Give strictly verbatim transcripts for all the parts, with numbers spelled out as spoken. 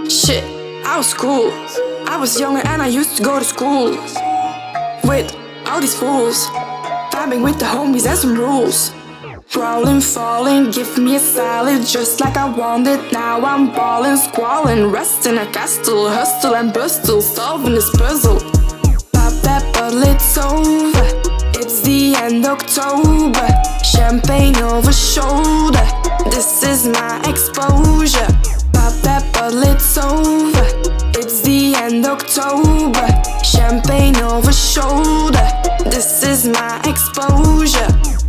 Shit, I was cool. I was younger and I used to go to school with all these fools, vibing with the homies and some rules. Crawling, falling, give me a salad just like I wanted. Now I'm ballin', squalling, resting a castle, hustle and bustle, solving this puzzle. Pop that bottle, it's over. It's the end October. Champagne over shoulder. This is my exposure. Pop that bottle, it's over. It's the end October. Champagne over shoulder. This is my exposure.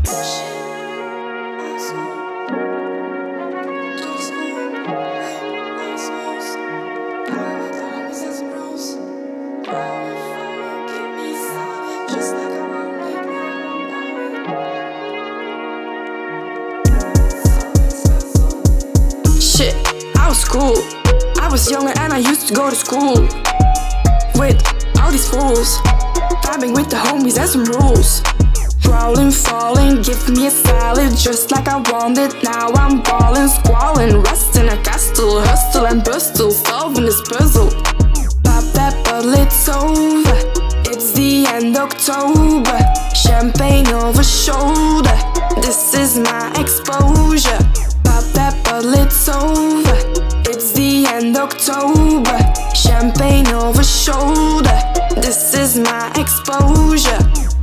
Shit, I was cool. I was younger and I used to go to school with all these fools, vibing with the homies and some rules. Crawling, falling, give me a salad just like I wanted. Now I'm ballin', squalling, resting a castle, hustle and bustle, solving this puzzle. Pop that bottle, it's over. It's the end October. Champagne over shoulder. This is my exposure. Pop that bottle, it's over. It's the end October. Champagne over shoulder. This is my exposure.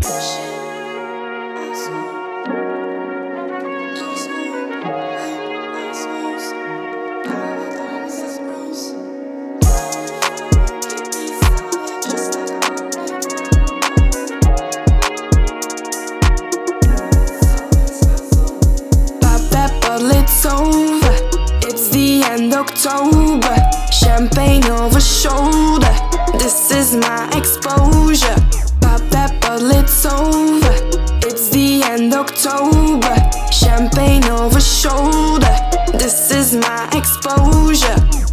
It's over. It's the end October. Champagne over shoulder. This is my exposure. Pop that bottle, it's over. It's the end October. Champagne over shoulder. This is my exposure.